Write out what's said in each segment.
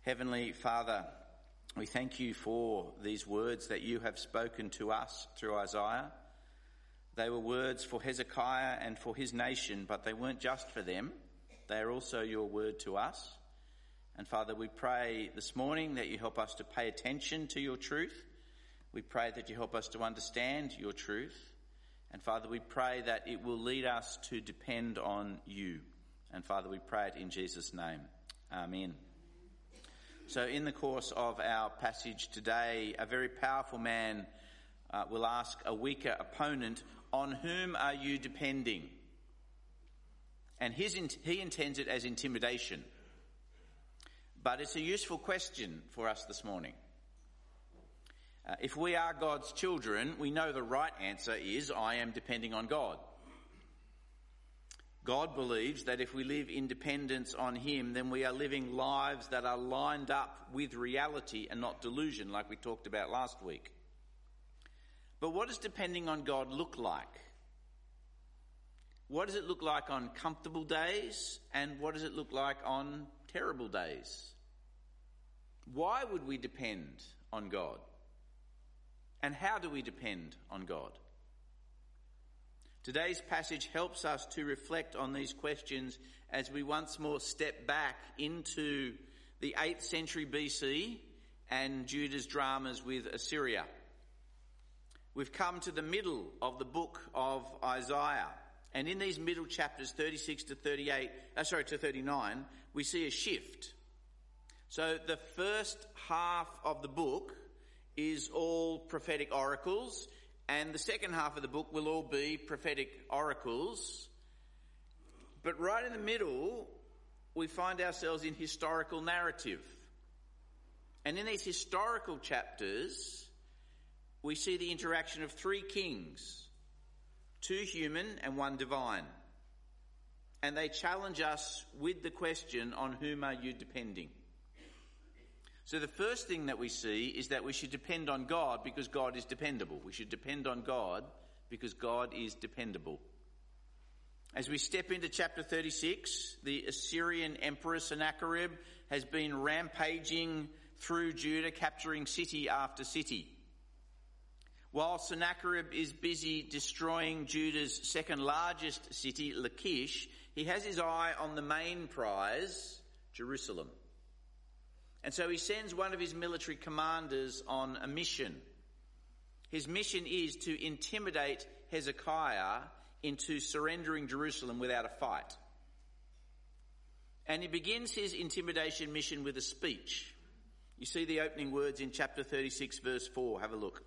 Heavenly Father, we thank you for these words that you have spoken to us through Isaiah. They were words for Hezekiah and for his nation, but they weren't just for them. They are also your word to us. And Father, we pray this morning that you help us to pay attention to your truth. We pray that you help us to understand your truth. And Father, we pray that it will lead us to depend on you. And Father, we pray it in Jesus' name. Amen. So in the course of our passage today, a very powerful man will ask a weaker opponent, on whom are you depending? And he intends it as intimidation. But it's a useful question for us this morning. If we are God's children, we know the right answer is, I am depending on God. God believes that if we live in dependence on him, then we are living lives that are lined up with reality and not delusion, like we talked about last week. But what does depending on God look like? What does it look like on comfortable days, and what does it look like on terrible days? Why would we depend on God? And how do we depend on God? Today's passage helps us to reflect on these questions as we once more step back into the 8th century BC and Judah's dramas with Assyria. We've come to the middle of the book of Isaiah, and in these middle chapters 36 to 39, we see a shift. So the first half of the book is all prophetic oracles, and the second half of the book will all be prophetic oracles. But right in the middle, we find ourselves in historical narrative. And in these historical chapters, we see the interaction of 3 kings, 2 human and 1 divine. And they challenge us with the question, on whom are you depending? So the first thing that we see is that we should depend on God because God is dependable. We should depend on God because God is dependable. As we step into chapter 36, the Assyrian emperor Sennacherib has been rampaging through Judah, capturing city after city. While Sennacherib is busy destroying Judah's second largest city, Lachish, he has his eye on the main prize, Jerusalem. And so he sends one of his military commanders on a mission. His mission is to intimidate Hezekiah into surrendering Jerusalem without a fight. And he begins his intimidation mission with a speech. You see the opening words in chapter 36, verse 4. Have a look.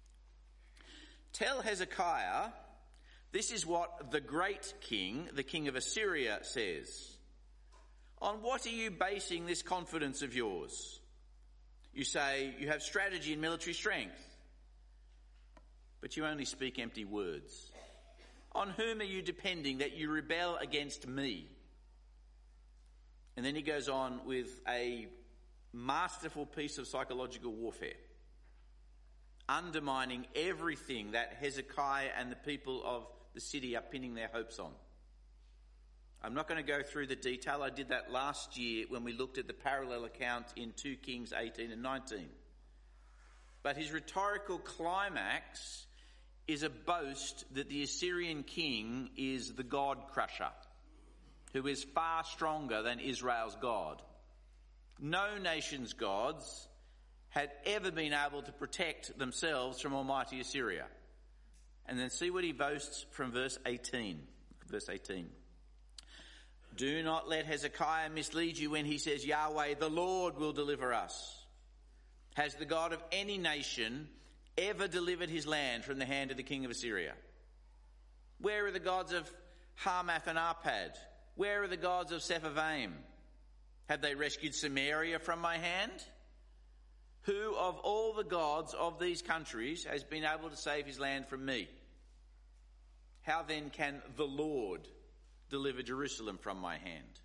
Tell Hezekiah, this is what the great king, the king of Assyria, says. On what are you basing this confidence of yours? You say you have strategy and military strength, but you only speak empty words. On whom are you depending that you rebel against me? And then he goes on with a masterful piece of psychological warfare, undermining everything that Hezekiah and the people of the city are pinning their hopes on. I'm not going to go through the detail. I did that last year when we looked at the parallel account in 2 Kings 18 and 19. But his rhetorical climax is a boast that the Assyrian king is the God crusher, who is far stronger than Israel's God. No nation's gods had ever been able to protect themselves from almighty Assyria. And then see what he boasts from verse 18. Verse 18. Do not let Hezekiah mislead you when he says, Yahweh, the Lord will deliver us. Has the God of any nation ever delivered his land from the hand of the king of Assyria? Where are the gods of Hamath and Arpad? Where are the gods of Sepharvaim? Have they rescued Samaria from my hand? Who of all the gods of these countries has been able to save his land from me? How then can the Lord deliver Jerusalem from my hand?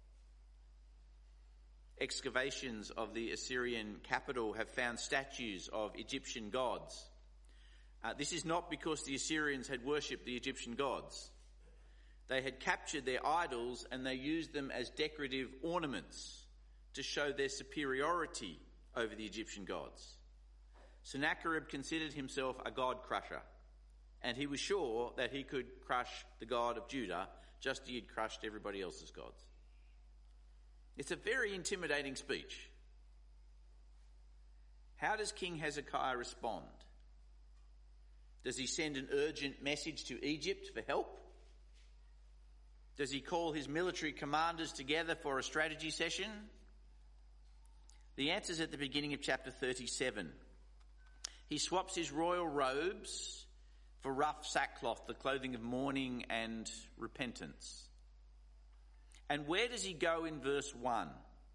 Excavations of the Assyrian capital have found statues of Egyptian gods. This is not because the Assyrians had worshipped the Egyptian gods. They had captured their idols and they used them as decorative ornaments to show their superiority over the Egyptian gods. Sennacherib considered himself a god crusher, and he was sure that he could crush the God of Judah just as he had crushed everybody else's gods. It's a very intimidating speech. How does King Hezekiah respond? Does he send an urgent message to Egypt for help? Does he call his military commanders together for a strategy session? The answer is at the beginning of chapter 37. He swaps his royal robes for rough sackcloth, the clothing of mourning and repentance. And where does he go in verse 1?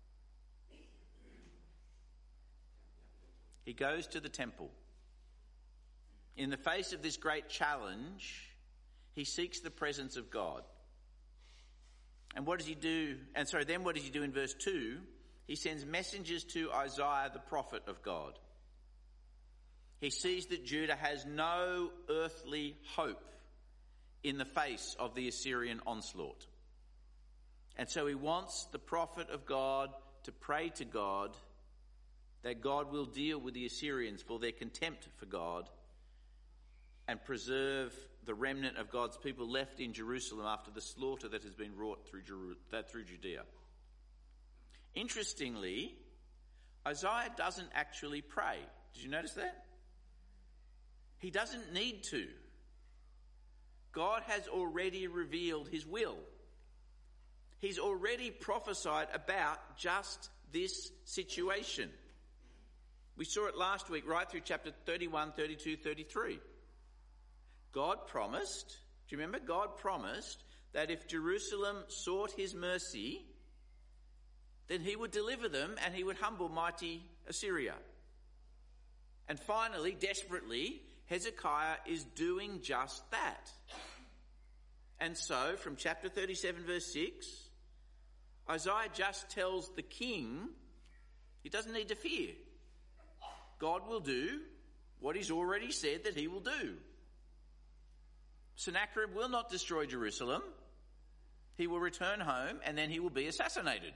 He goes to the temple. In the face of this great challenge, he seeks the presence of God. And what does he do? Then what does he do in verse 2? He sends messengers to Isaiah, the prophet of God. He sees that Judah has no earthly hope in the face of the Assyrian onslaught. And so he wants the prophet of God to pray to God that God will deal with the Assyrians for their contempt for God and preserve the remnant of God's people left in Jerusalem after the slaughter that has been wrought through Judea. Interestingly, Isaiah doesn't actually pray. Did you notice that? He doesn't need to. God has already revealed his will. He's already prophesied about just this situation. We saw it last week, right through chapter 31, 32, 33. God promised, do you remember? God promised that if Jerusalem sought his mercy, then he would deliver them and he would humble mighty Assyria. And finally, desperately, Hezekiah is doing just that. And so, from chapter 37, verse 6, Isaiah just tells the king he doesn't need to fear. God will do what he's already said that he will do. Sennacherib will not destroy Jerusalem. He will return home and then he will be assassinated.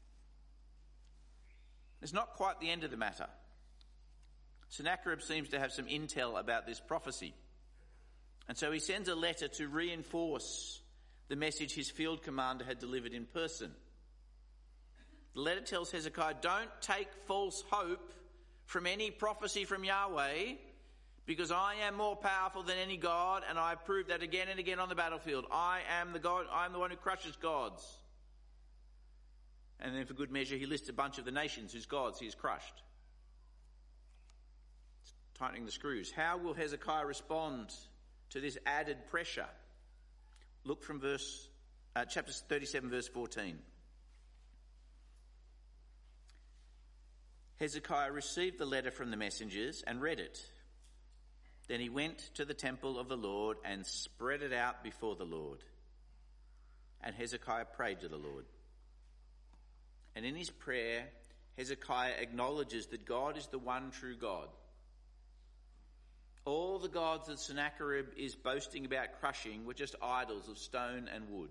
It's not quite the end of the matter. Sennacherib seems to have some intel about this prophecy. And so he sends a letter to reinforce the message his field commander had delivered in person. The letter tells Hezekiah, don't take false hope from any prophecy from Yahweh, because I am more powerful than any god, and I prove that again and again on the battlefield. I am the God, I am the one who crushes gods. And then for good measure, he lists a bunch of the nations whose gods he has crushed. It's tightening the screws. How will Hezekiah respond to this added pressure? Look from chapter 37, verse 14. Hezekiah received the letter from the messengers and read it. Then he went to the temple of the Lord and spread it out before the Lord. And Hezekiah prayed to the Lord. And in his prayer, Hezekiah acknowledges that God is the one true God. All the gods that Sennacherib is boasting about crushing were just idols of stone and wood.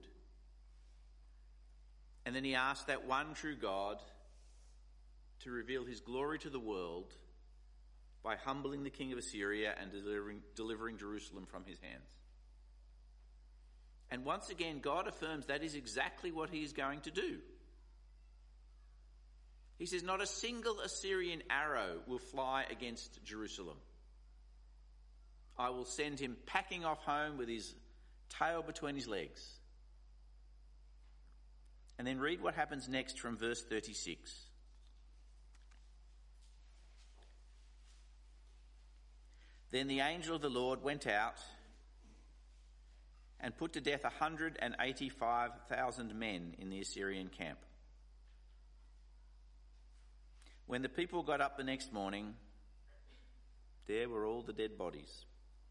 And then he asked that one true God to reveal his glory to the world by humbling the king of Assyria and delivering Jerusalem from his hands. And once again, God affirms that is exactly what he is going to do. He says, not a single Assyrian arrow will fly against Jerusalem. I will send him packing off home with his tail between his legs. And then read what happens next from verse 36. Then the angel of the Lord went out and put to death 185,000 men in the Assyrian camp. When the people got up the next morning, there were all the dead bodies.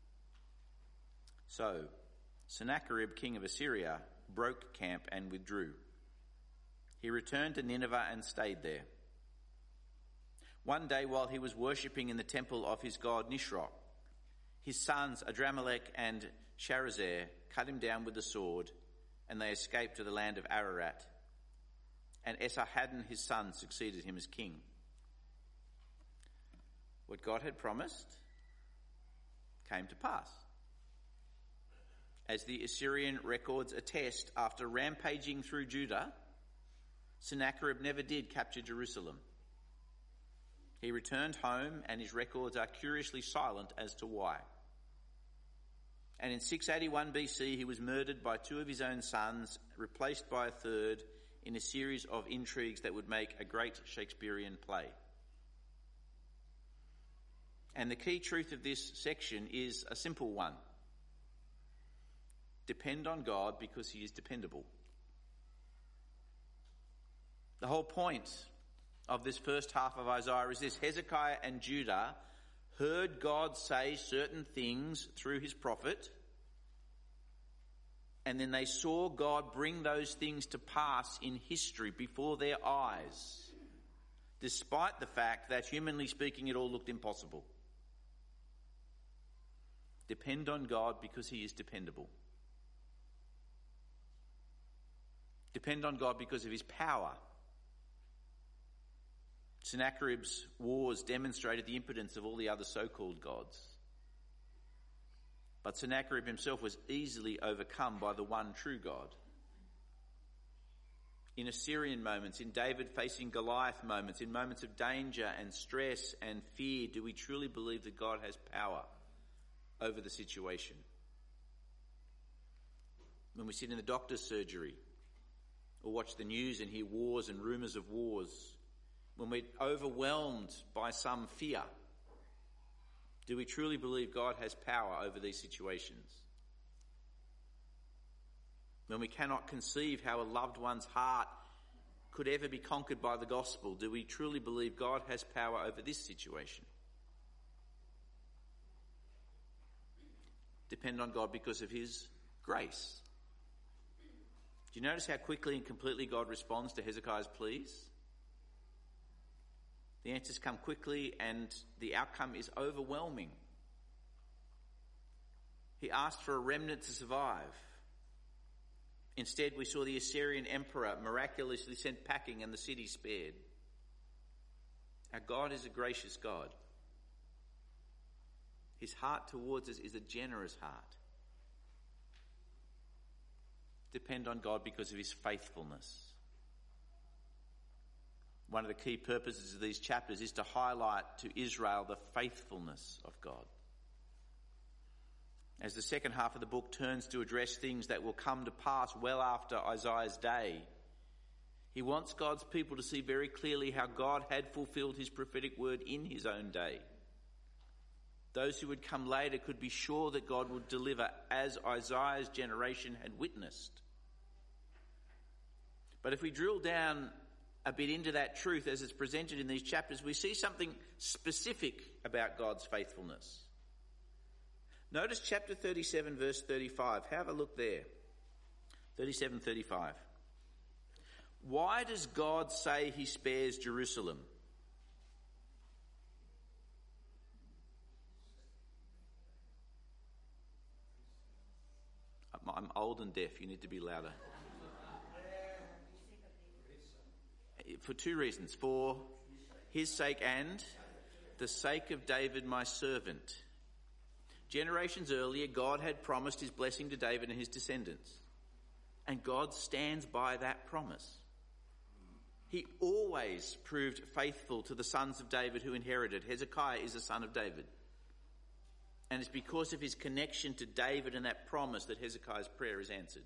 So Sennacherib, king of Assyria, broke camp and withdrew. He returned to Nineveh and stayed there. One day while he was worshipping in the temple of his god Nisroch, his sons Adramelech and Sharezer cut him down with the sword, and they escaped to the land of Ararat. and Esarhaddon his son succeeded him as king. What God had promised came to pass. As the Assyrian records attest, after rampaging through Judah, Sennacherib never did capture Jerusalem. He returned home, and his records are curiously silent as to why. And in 681 BC, he was murdered by two of his own sons, replaced by a third, in a series of intrigues that would make a great Shakespearean play. And the key truth of this section is a simple one. Depend on God because he is dependable. The whole point of this first half of Isaiah is this: Hezekiah and Judah heard God say certain things through his prophet, and then they saw God bring those things to pass in history before their eyes, despite the fact that, humanly speaking, it all looked impossible. Depend on God because he is dependable. Depend on God because of his power. Sennacherib's wars demonstrated the impotence of all the other so-called gods. But Sennacherib himself was easily overcome by the one true God. In Assyrian moments, in David facing Goliath moments, in moments of danger and stress and fear, do we truly believe that God has power over the situation? When we sit in the doctor's surgery or watch the news and hear wars and rumours of wars, when we're overwhelmed by some fear, do we truly believe God has power over these situations? When we cannot conceive how a loved one's heart could ever be conquered by the gospel, do we truly believe God has power over this situation? Depend on God because of his grace. Do you notice how quickly and completely God responds to Hezekiah's pleas? The answers come quickly and the outcome is overwhelming. He asked for a remnant to survive. Instead, we saw the Assyrian emperor miraculously sent packing and the city spared. Our God is a gracious God. His heart towards us is a generous heart. Depend on God because of his faithfulness. One of the key purposes of these chapters is to highlight to Israel the faithfulness of God. As the second half of the book turns to address things that will come to pass well after Isaiah's day, he wants God's people to see very clearly how God had fulfilled his prophetic word in his own day. Those who would come later could be sure that God would deliver as Isaiah's generation had witnessed. But if we drill down a bit into that truth as it's presented in these chapters, we see something specific about God's faithfulness. Notice chapter 37, verse 35. Have a look there. 37:35. Why does God say he spares Jerusalem? I'm old and deaf. You need to be louder. For two reasons. For his sake and the sake of David, my servant. Generations earlier, God had promised his blessing to David and his descendants. And God stands by that promise. He always proved faithful to the sons of David who inherited. Hezekiah is a son of David. And it's because of his connection to David and that promise that Hezekiah's prayer is answered.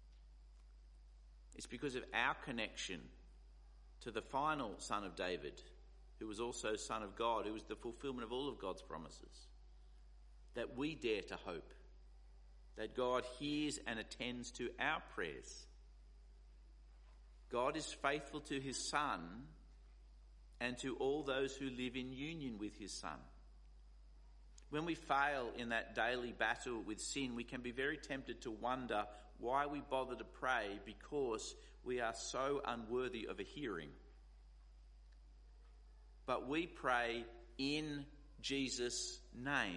It's because of our connection to the final son of David, who was also son of God, who was the fulfillment of all of God's promises, that we dare to hope that God hears and attends to our prayers. God is faithful to his Son and to all those who live in union with his Son. When we fail in that daily battle with sin, we can be very tempted to wonder why we bother to pray, because we are so unworthy of a hearing. But we pray in Jesus' name.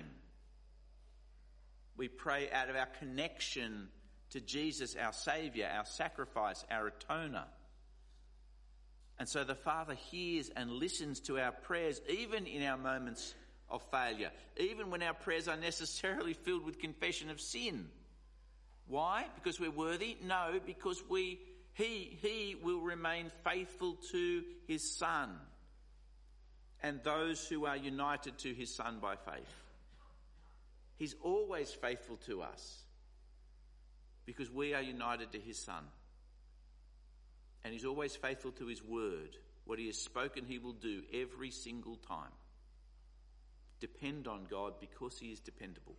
We pray out of our connection to Jesus, our Saviour, our sacrifice, our atoner. And so the Father hears and listens to our prayers, even in our moments of failure, even when our prayers are necessarily filled with confession of sin. Why? Because we're worthy? No, because He will remain faithful to His Son and those who are united to His Son by faith. He's always faithful to us because we are united to His Son. And He's always faithful to His word. What He has spoken He will do every single time. Depend on God because He is dependable.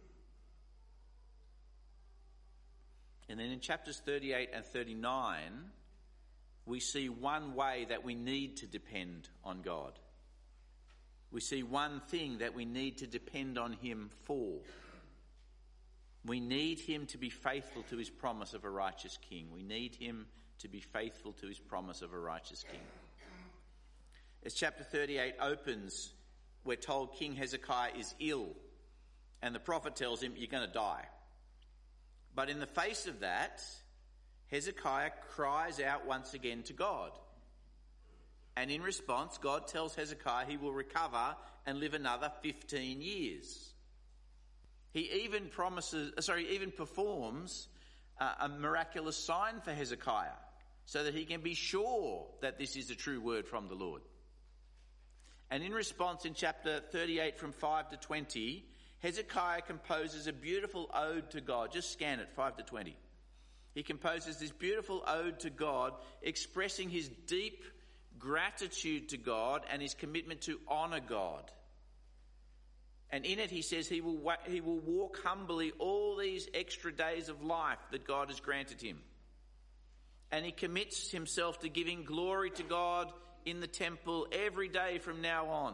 And then in chapters 38 and 39, we see one way that we need to depend on God. We see one thing that we need to depend on Him for. We need Him to be faithful to His promise of a righteous king. We need Him to be faithful to His promise of a righteous king. As chapter 38 opens, we're told King Hezekiah is ill, and the prophet tells him, you're going to die. But in the face of that, Hezekiah cries out once again to God. And in response, God tells Hezekiah he will recover and live another 15 years. He even performs a miraculous sign for Hezekiah so that he can be sure that this is a true word from the Lord. And in response, in chapter 38 from 5 to 20, Hezekiah composes a beautiful ode to God. Just scan it, 5 to 20. He composes this beautiful ode to God, expressing his deep gratitude to God and his commitment to honour God. And in it he says he will walk humbly all these extra days of life that God has granted him. And he commits himself to giving glory to God in the temple every day from now on.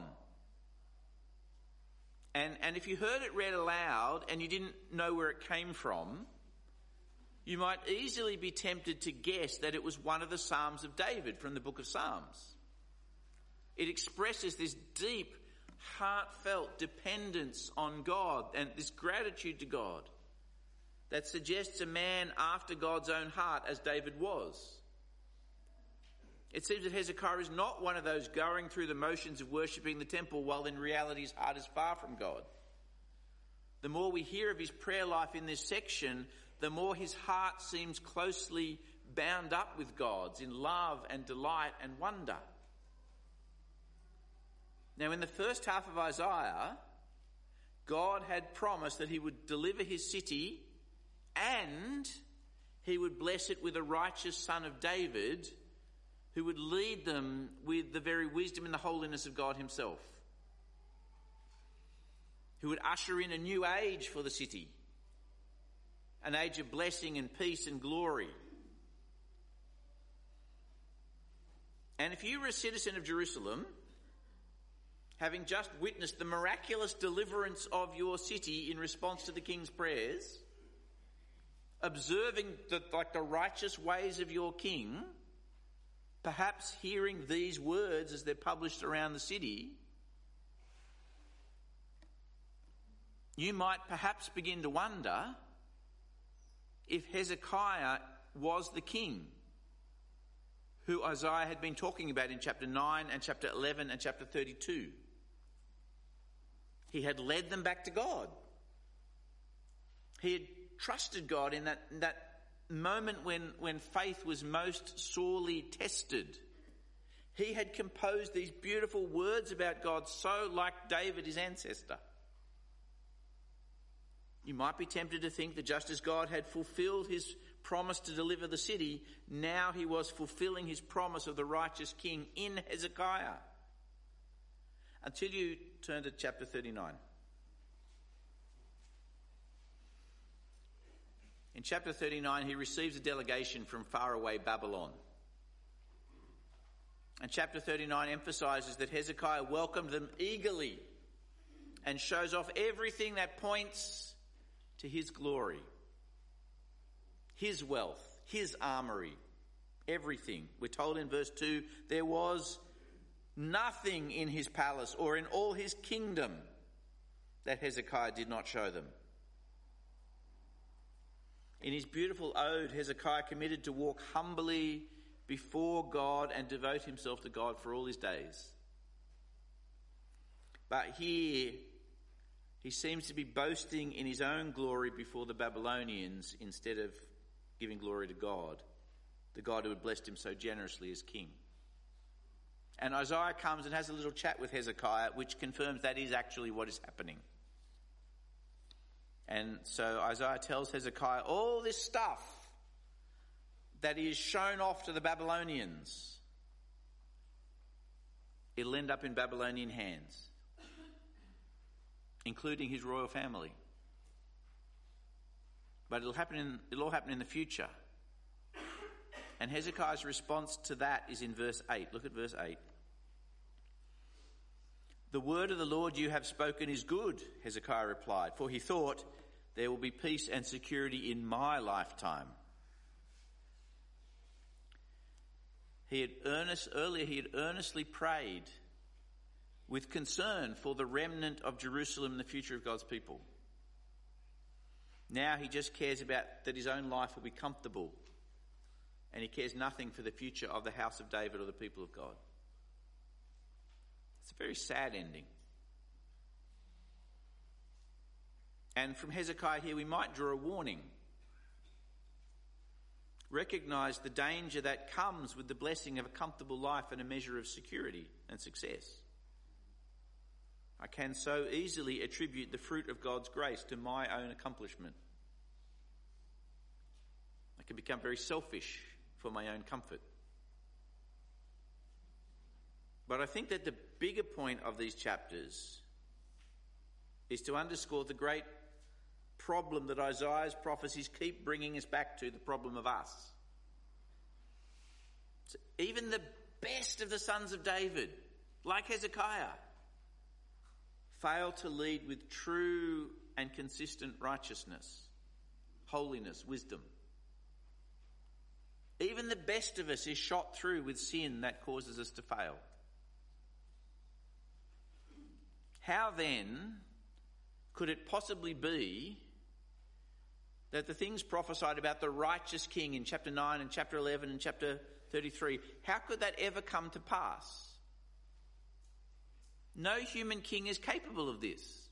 And if you heard it read aloud and you didn't know where it came from, you might easily be tempted to guess that it was one of the Psalms of David from the book of Psalms. It expresses this deep, heartfelt dependence on God and this gratitude to God that suggests a man after God's own heart, as David was. It seems that Hezekiah is not one of those going through the motions of worshipping the temple while in reality his heart is far from God. The more we hear of his prayer life in this section, the more his heart seems closely bound up with God's in love and delight and wonder. Now, in the first half of Isaiah, God had promised that he would deliver his city and he would bless it with a righteous son of David who would lead them with the very wisdom and the holiness of God himself, who would usher in a new age for the city, an age of blessing and peace and glory. And if you were a citizen of Jerusalem, having just witnessed the miraculous deliverance of your city in response to the king's prayers, observing the righteous ways of your king, perhaps hearing these words as they're published around the city, you might perhaps begin to wonder if Hezekiah was the king who Isaiah had been talking about in chapter 9 and chapter 11 and chapter 32. He had led them back to God. He had trusted God in that moment when faith was most sorely tested. He had composed these beautiful words about God, so like David, his ancestor. You might be tempted to think that just as God had fulfilled his promise to deliver the city, now he was fulfilling his promise of the righteous king in Hezekiah. Until you turn to chapter 39. In chapter 39, he receives a delegation from faraway Babylon. And chapter 39 emphasises that Hezekiah welcomed them eagerly and shows off everything that points to his glory, his wealth, his armoury, everything. We're told in verse 2, there was nothing in his palace or in all his kingdom that Hezekiah did not show them. In his beautiful ode, Hezekiah committed to walk humbly before God and devote himself to God for all his days. But here, he seems to be boasting in his own glory before the Babylonians instead of giving glory to God, the God who had blessed him so generously as king. And Isaiah comes and has a little chat with Hezekiah, which confirms that is actually what is happening. And so Isaiah tells Hezekiah all this stuff that he has shown off to the Babylonians. It'll end up in Babylonian hands, including his royal family. But it'll all happen in the future. And Hezekiah's response to that is in verse 8. Look at verse 8. "The word of the Lord you have spoken is good," Hezekiah replied, "for he thought, there will be peace and security in my lifetime." He had earnestly prayed with concern for the remnant of Jerusalem and the future of God's people. Now he just cares about that his own life will be comfortable, and he cares nothing for the future of the house of David or the people of God. It's a very sad ending. And from Hezekiah here we might draw a warning. Recognise the danger that comes with the blessing of a comfortable life and a measure of security and success. I can so easily attribute the fruit of God's grace to my own accomplishment. I can become very selfish for my own comfort. But I think that the bigger point of these chapters is to underscore the great problem that Isaiah's prophecies keep bringing us back to, the problem of us. So even the best of the sons of David, like Hezekiah, fail to lead with true and consistent righteousness, holiness, wisdom. Even the best of us is shot through with sin that causes us to fail. How then could it possibly be that the things prophesied about the righteous king in chapter 9 and chapter 11 and chapter 33, how could that ever come to pass? No human king is capable of this.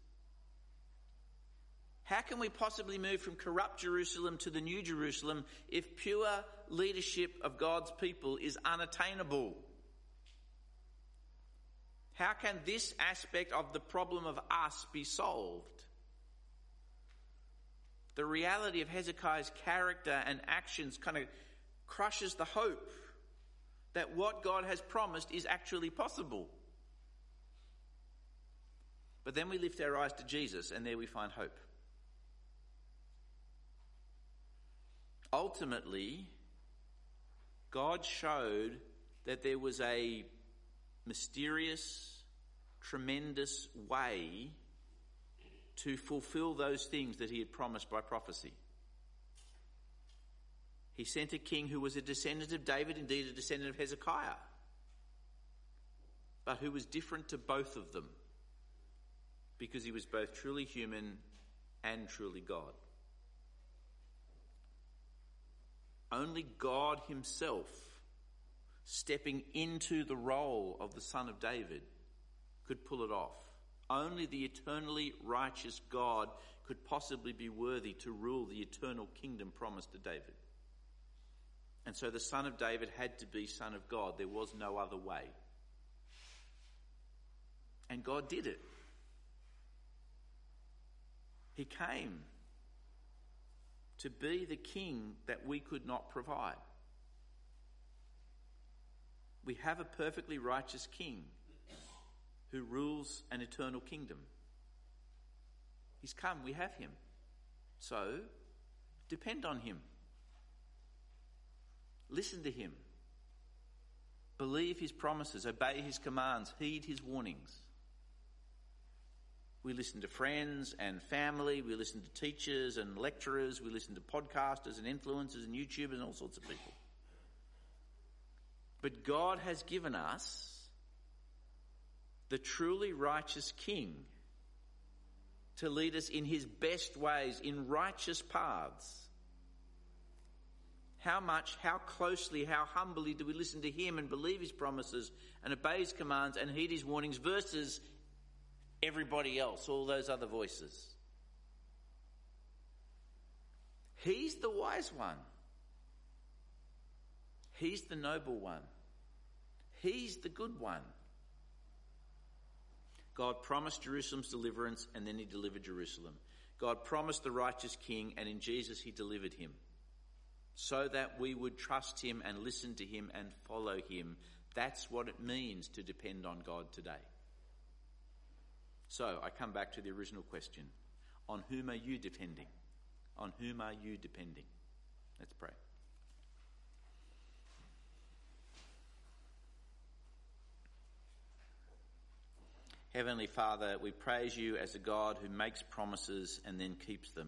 How can we possibly move from corrupt Jerusalem to the new Jerusalem if pure leadership of God's people is unattainable? How can this aspect of the problem of us be solved? The reality of Hezekiah's character and actions kind of crushes the hope that what God has promised is actually possible. But then we lift our eyes to Jesus, and there we find hope. Ultimately, God showed that there was a mysterious, tremendous way to fulfill those things that he had promised by prophecy. He sent a king who was a descendant of David, indeed a descendant of Hezekiah, but who was different to both of them because he was both truly human and truly God. Only God himself, stepping into the role of the Son of David, could pull it off. Only the eternally righteous God could possibly be worthy to rule the eternal kingdom promised to David. And so the Son of David had to be Son of God. There was no other way. And God did it. He came to be the king that we could not provide. We have a perfectly righteous king who rules an eternal kingdom. He's come, we have him. So, depend on him. Listen to him. Believe his promises, obey his commands, heed his warnings. We listen to friends and family, we listen to teachers and lecturers, we listen to podcasters and influencers and YouTubers and all sorts of people. But God has given us the truly righteous king to lead us in his best ways, in righteous paths. How much, how closely, how humbly do we listen to him and believe his promises and obey his commands and heed his warnings versus everybody else, all those other voices? He's the wise one. He's the noble one. He's the good one. God promised Jerusalem's deliverance, and then he delivered Jerusalem. God promised the righteous king, and in Jesus he delivered him, so that we would trust him and listen to him and follow him. That's what it means to depend on God today. So I come back to the original question. On whom are you depending? On whom are you depending? Let's pray. Heavenly Father, we praise you as a God who makes promises and then keeps them.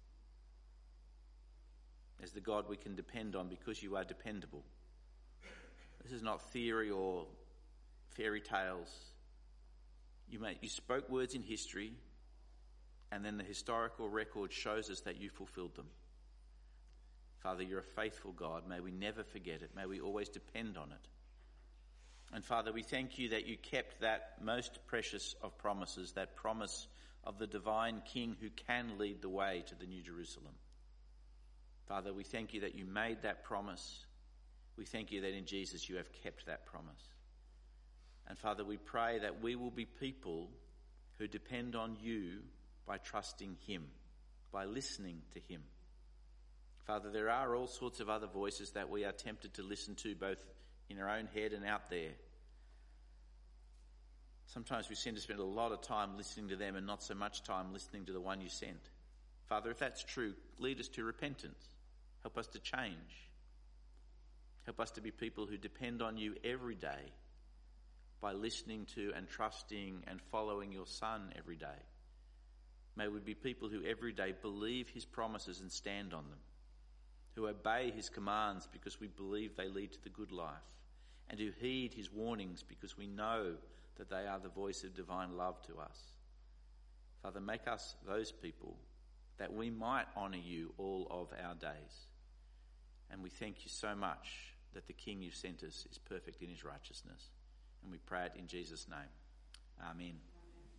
As the God we can depend on because you are dependable. This is not theory or fairy tales. You spoke words in history, and then the historical record shows us that you fulfilled them. Father, you're a faithful God. May we never forget it. May we always depend on it. And Father, we thank you that you kept that most precious of promises, that promise of the divine King who can lead the way to the New Jerusalem. Father, we thank you that you made that promise. We thank you that in Jesus you have kept that promise. And Father, we pray that we will be people who depend on you by trusting him, by listening to him. Father, there are all sorts of other voices that we are tempted to listen to, both in our own head and out there. Sometimes we seem to spend a lot of time listening to them and not so much time listening to the one you sent. Father, if that's true, lead us to repentance. Help us to change. Help us to be people who depend on you every day by listening to and trusting and following your Son every day. May we be people who every day believe his promises and stand on them, who obey his commands because we believe they lead to the good life, and who heed his warnings because we know that they are the voice of divine love to us. Father, make us those people that we might honour you all of our days. And we thank you so much that the King you've sent us is perfect in his righteousness. And we pray it in Jesus' name. Amen.